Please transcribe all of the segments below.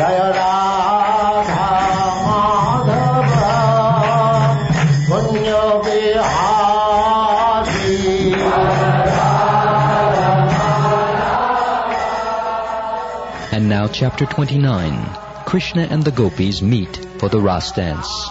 Jaya Radha Madhava Punya Vihari. And now chapter 29. Krishna and the gopis meet for the Ras dance.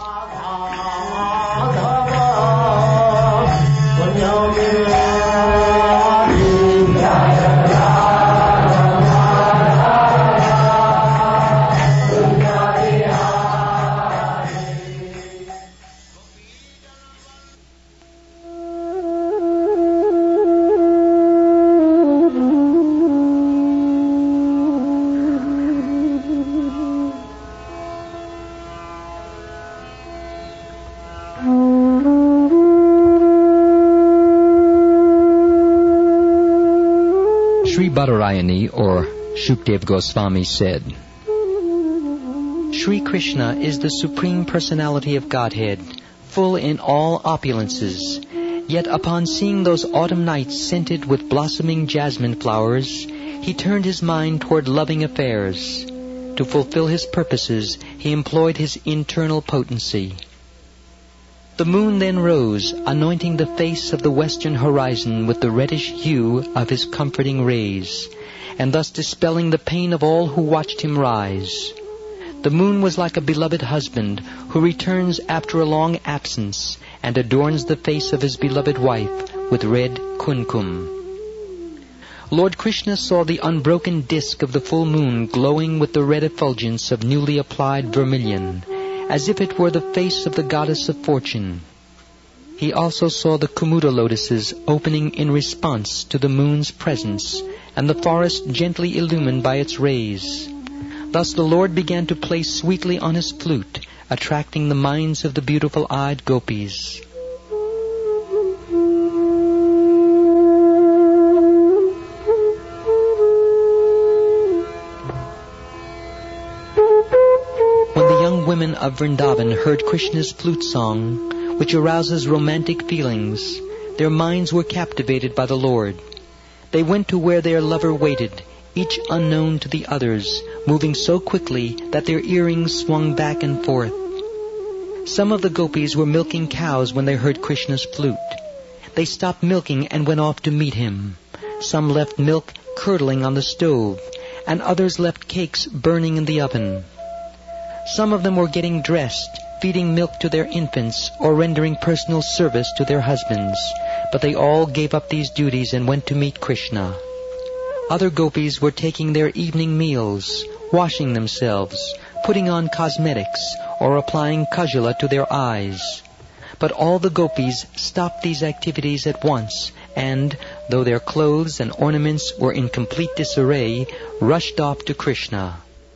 Sri Badarayani, or Shukdev Goswami, said, Sri Krishna is the Supreme Personality of Godhead, full in all opulences. Yet upon seeing those autumn nights scented with blossoming jasmine flowers, he turned his mind toward loving affairs. To fulfill his purposes, he employed his internal potency. The moon then rose, anointing the face of the western horizon with the reddish hue of his comforting rays, and thus dispelling the pain of all who watched him rise. The moon was like a beloved husband who returns after a long absence and adorns the face of his beloved wife with red kumkum. Lord Krishna saw the unbroken disk of the full moon glowing with the red effulgence of newly applied vermilion, as if it were the face of the goddess of fortune. He also saw the Kumuda lotuses opening in response to the moon's presence, and the forest gently illumined by its rays. Thus the Lord began to play sweetly on his flute, attracting the minds of the beautiful-eyed gopis. Women of Vrindavan heard Krishna's flute song, which arouses romantic feelings. Their minds were captivated by the Lord. They went to where their lover waited, each unknown to the others, moving so quickly that their earrings swung back and forth. Some of the gopis were milking cows when they heard Krishna's flute. They stopped milking and went off to meet him. Some left milk curdling on the stove, and others left cakes burning in the oven. Some of them were getting dressed, feeding milk to their infants, or rendering personal service to their husbands. But they all gave up these duties and went to meet Krishna. Other gopis were taking their evening meals, washing themselves, putting on cosmetics, or applying kajala to their eyes. But all the gopis stopped these activities at once, and, though their clothes and ornaments were in complete disarray, rushed off to Krishna.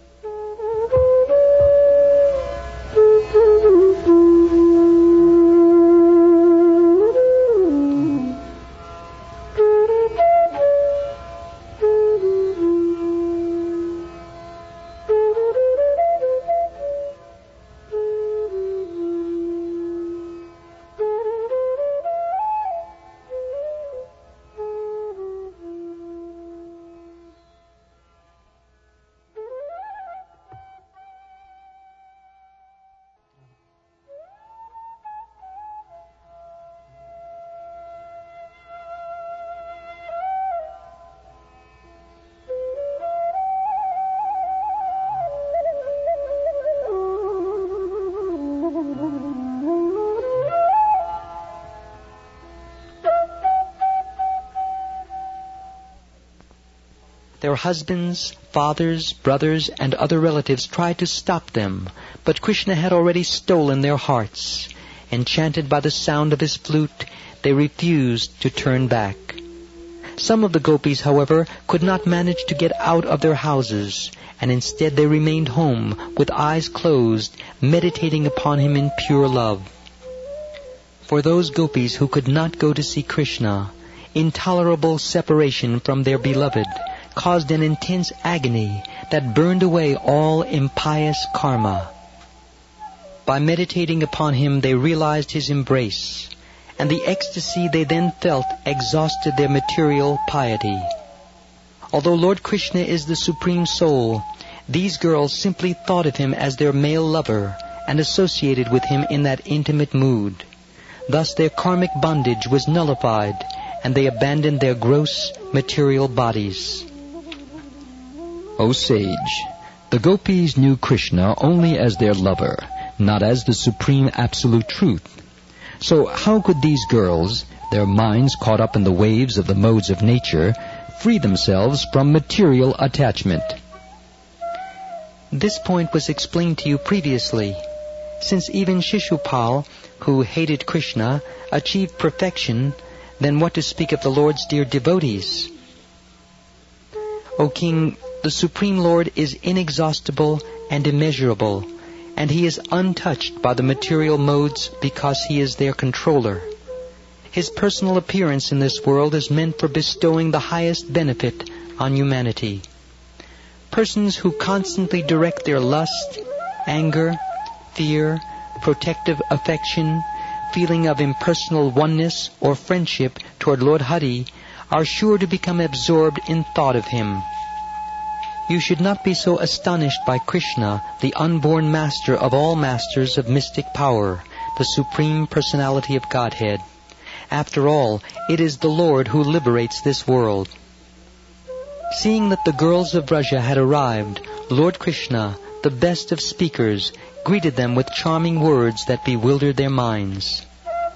Their husbands, fathers, brothers, and other relatives tried to stop them, but Krishna had already stolen their hearts. Enchanted by the sound of his flute, they refused to turn back. Some of the gopis, however, could not manage to get out of their houses, and instead they remained home with eyes closed, meditating upon him in pure love. For those gopis who could not go to see Krishna, intolerable separation from their beloved caused an intense agony that burned away all impious karma. By meditating upon him, they realized his embrace, and the ecstasy they then felt exhausted their material piety. Although Lord Krishna is the Supreme Soul, these girls simply thought of him as their male lover and associated with him in that intimate mood. Thus their karmic bondage was nullified, and they abandoned their gross material bodies. O sage, the gopis knew Krishna only as their lover, not as the supreme absolute truth. So how could these girls, their minds caught up in the waves of the modes of nature, free themselves from material attachment? This point was explained to you previously. Since even Shishupal, who hated Krishna, achieved perfection, then what to speak of the Lord's dear devotees? O King, the Supreme Lord is inexhaustible and immeasurable, and He is untouched by the material modes because He is their controller. His personal appearance in this world is meant for bestowing the highest benefit on humanity. Persons who constantly direct their lust, anger, fear, protective affection, feeling of impersonal oneness or friendship toward Lord Hari are sure to become absorbed in thought of Him. You should not be so astonished by Krishna, the unborn master of all masters of mystic power, the Supreme Personality of Godhead. After all, it is the Lord who liberates this world. Seeing that the girls of Vraja had arrived, Lord Krishna, the best of speakers, greeted them with charming words that bewildered their minds.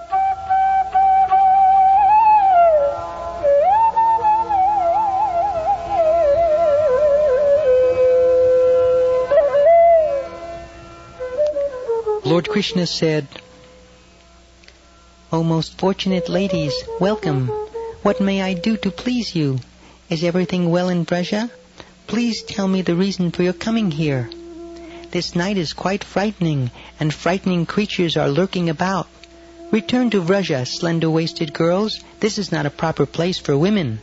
Lord Krishna said, "O most fortunate ladies, welcome. What may I do to please you? Is everything well in Vraja? Please tell me the reason for your coming here. This night is quite frightening, and frightening creatures are lurking about. Return to Vraja, slender-waisted girls. This is not a proper place for women.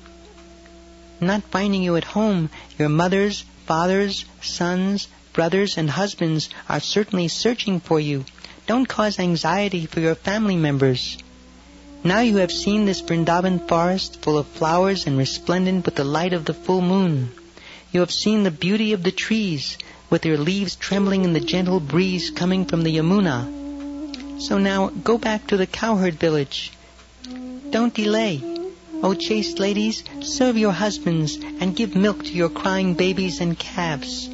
Not finding you at home, your mothers, fathers, sons, brothers, and husbands are certainly searching for you. Don't cause anxiety for your family members. Now you have seen this Vrindavan forest full of flowers and resplendent with the light of the full moon. You have seen the beauty of the trees, with their leaves trembling in the gentle breeze coming from the Yamuna. So now go back to the cowherd village. Don't delay. O chaste ladies, serve your husbands and give milk to your crying babies and calves.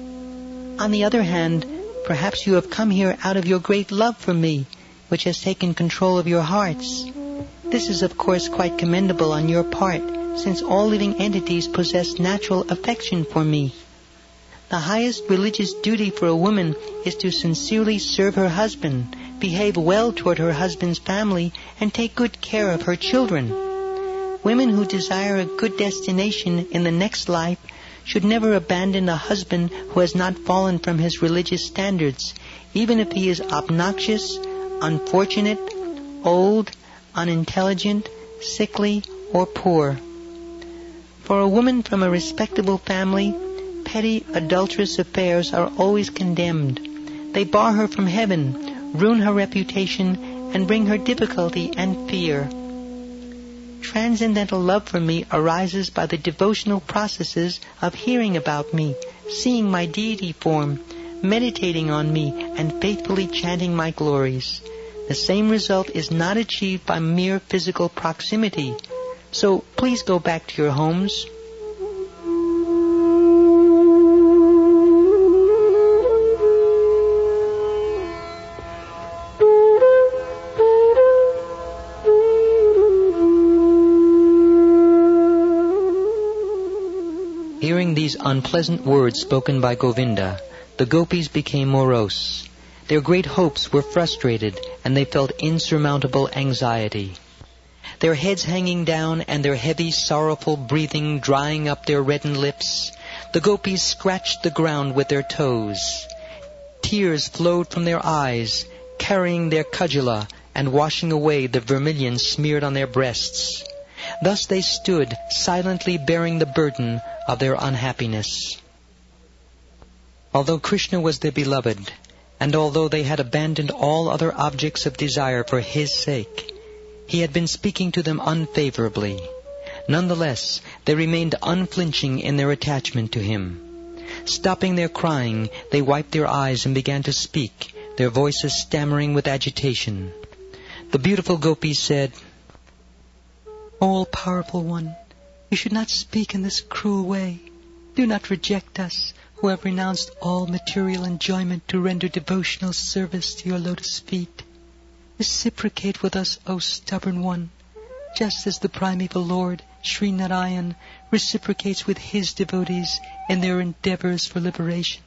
On the other hand, perhaps you have come here out of your great love for me, which has taken control of your hearts. This is of course quite commendable on your part, since all living entities possess natural affection for me. The highest religious duty for a woman is to sincerely serve her husband, behave well toward her husband's family, and take good care of her children. Women who desire a good destination in the next life should never abandon a husband who has not fallen from his religious standards, even if he is obnoxious, unfortunate, old, unintelligent, sickly, or poor. For a woman from a respectable family, petty, adulterous affairs are always condemned. They bar her from heaven, ruin her reputation, and bring her difficulty and fear. Transcendental love for me arises by the devotional processes of hearing about me, seeing my deity form, meditating on me, and faithfully chanting my glories. The same result is not achieved by mere physical proximity. So please go back to your homes. Hearing these unpleasant words spoken by Govinda, the gopis became morose. Their great hopes were frustrated, and they felt insurmountable anxiety. Their heads hanging down and their heavy, sorrowful breathing drying up their reddened lips, the gopis scratched the ground with their toes. Tears flowed from their eyes, carrying their kajala and washing away the vermilion smeared on their breasts. Thus they stood, silently bearing the burden of their unhappiness. Although Krishna was their beloved, and although they had abandoned all other objects of desire for His sake, He had been speaking to them unfavorably. Nonetheless, they remained unflinching in their attachment to Him. Stopping their crying, they wiped their eyes and began to speak, their voices stammering with agitation. The beautiful gopis said, "All-powerful one, you should not speak in this cruel way. Do not reject us, who have renounced all material enjoyment to render devotional service to your lotus feet. Reciprocate with us, O stubborn one, just as the primeval Lord, Sri Narayan, reciprocates with his devotees in their endeavors for liberation.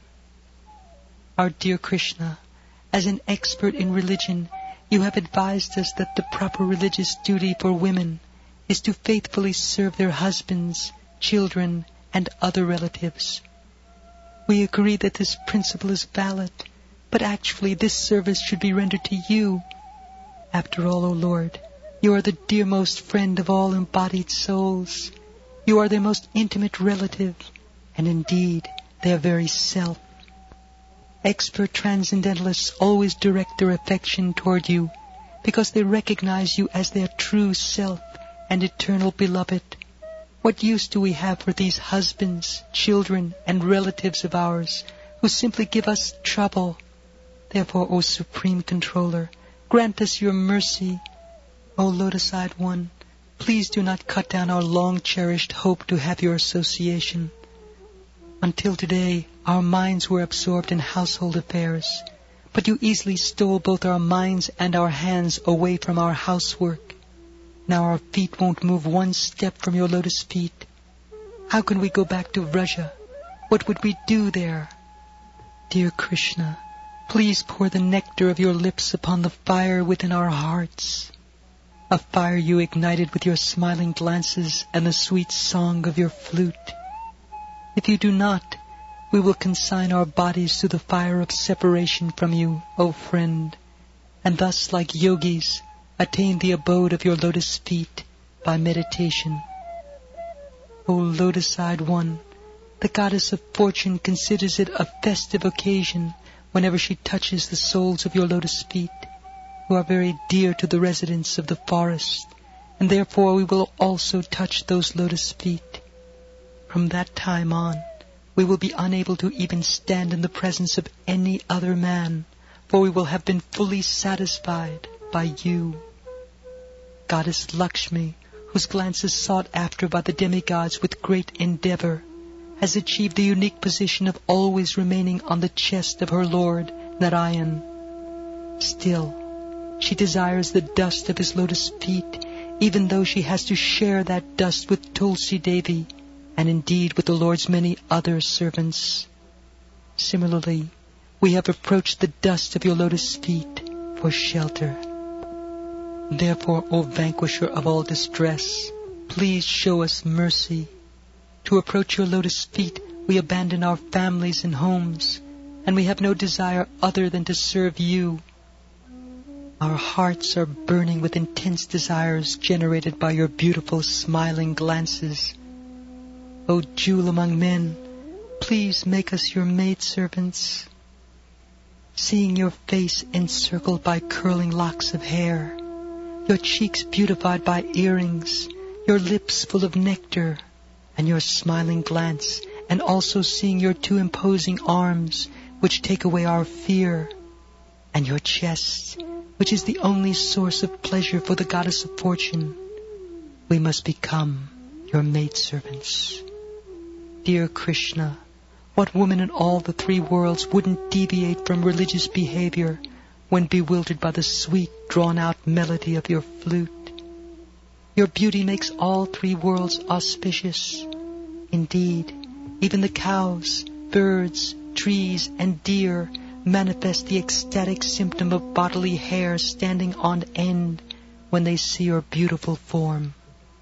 Our dear Krishna, as an expert in religion, you have advised us that the proper religious duty for women is to faithfully serve their husbands, children, and other relatives. We agree that this principle is valid, but actually this service should be rendered to you. After all, O Lord, you are the dearmost friend of all embodied souls. You are their most intimate relative, and indeed their very self. Expert transcendentalists always direct their affection toward you because they recognize you as their true self and eternal beloved. What use do we have for these husbands, children, and relatives of ours who simply give us trouble? Therefore, O Supreme Controller, grant us your mercy. O Lotus-eyed One, please do not cut down our long-cherished hope to have your association. Until today, our minds were absorbed in household affairs, but you easily stole both our minds and our hands away from our housework. Now our feet won't move one step from your lotus feet. How can we go back to Vraja? What would we do there? Dear Krishna, please pour the nectar of your lips upon the fire within our hearts, a fire you ignited with your smiling glances and the sweet song of your flute. If you do not, we will consign our bodies to the fire of separation from you, O friend, and thus, like yogis, attain the abode of your lotus feet by meditation. O Lotus-eyed One, the goddess of fortune considers it a festive occasion whenever she touches the soles of your lotus feet, who are very dear to the residents of the forest, and therefore we will also touch those lotus feet. From that time on, we will be unable to even stand in the presence of any other man, for we will have been fully satisfied by you. Goddess Lakshmi, whose glance is sought after by the demigods with great endeavor, has achieved the unique position of always remaining on the chest of her Lord, Narayan. Still, she desires the dust of his lotus feet, even though she has to share that dust with Tulsi Devi, and indeed with the Lord's many other servants. Similarly, we have approached the dust of your lotus feet for shelter. Therefore, O vanquisher of all distress, please show us mercy. To approach your lotus feet, we abandon our families and homes, and we have no desire other than to serve you. Our hearts are burning with intense desires generated by your beautiful smiling glances. O jewel among men, please make us your maidservants. Seeing your face encircled by curling locks of hair, your cheeks beautified by earrings, your lips full of nectar, and your smiling glance, and also seeing your two imposing arms, which take away our fear, and your chest, which is the only source of pleasure for the goddess of fortune, we must become your maidservants. Dear Krishna, what woman in all the three worlds wouldn't deviate from religious behavior when bewildered by the sweet, drawn-out melody of your flute? Your beauty makes all three worlds auspicious. Indeed, even the cows, birds, trees, and deer manifest the ecstatic symptom of bodily hair standing on end when they see your beautiful form.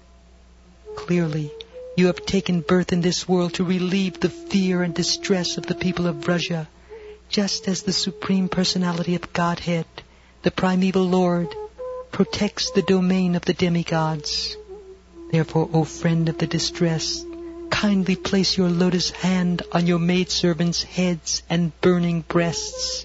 Clearly, you have taken birth in this world to relieve the fear and distress of the people of Vraja, just as the Supreme Personality of Godhead, the primeval Lord, protects the domain of the demigods. Therefore, O friend of the distressed, kindly place your lotus hand on your maidservants' heads and burning breasts.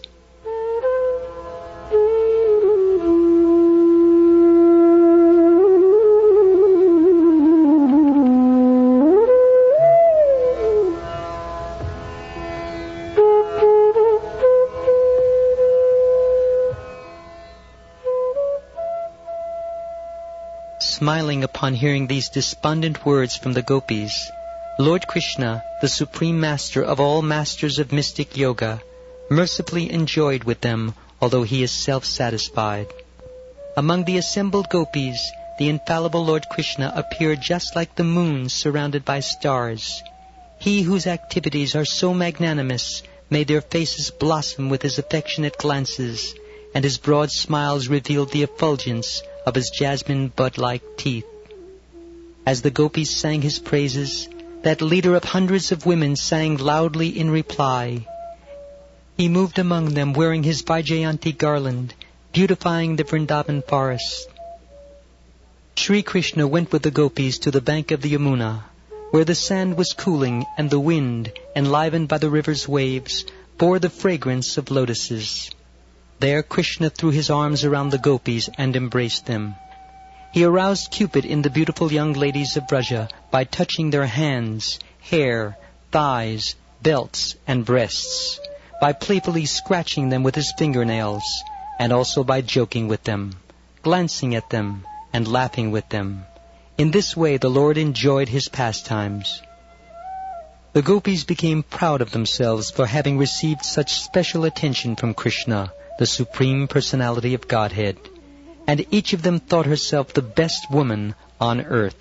smiling upon hearing these despondent words from the gopis, Lord Krishna, the Supreme Master of all masters of mystic yoga, mercifully enjoyed with them, although he is self-satisfied. Among the assembled gopis, the infallible Lord Krishna appeared just like the moon surrounded by stars. He whose activities are so magnanimous made their faces blossom with his affectionate glances, and his broad smiles revealed the effulgence of his jasmine bud-like teeth. As the gopis sang his praises, that leader of hundreds of women sang loudly in reply. He moved among them wearing his Vaijayanti garland, beautifying the Vrindavan forest. Sri Krishna went with the gopis to the bank of the Yamuna, where the sand was cooling and the wind, enlivened by the river's waves, bore the fragrance of lotuses. There Krishna threw his arms around the gopis and embraced them. He aroused Cupid in the beautiful young ladies of Vraja by touching their hands, hair, thighs, belts, and breasts, by playfully scratching them with his fingernails, and also by joking with them, glancing at them, and laughing with them. In this way the Lord enjoyed his pastimes. The gopis became proud of themselves for having received such special attention from Krishna, the Supreme Personality of Godhead, and each of them thought herself the best woman on earth.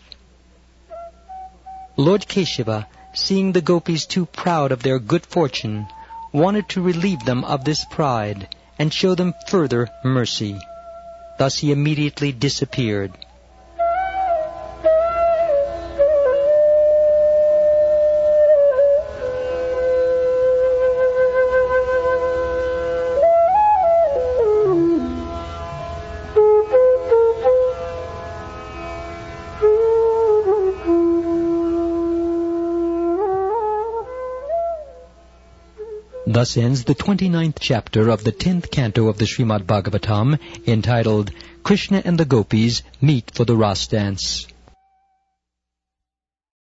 Lord Keshava, seeing the gopis too proud of their good fortune, wanted to relieve them of this pride and show them further mercy. Thus he immediately disappeared. Thus ends the 29th chapter of the 10th canto of the Srimad Bhagavatam, entitled Krishna and the Gopis Meet for the Ras Dance.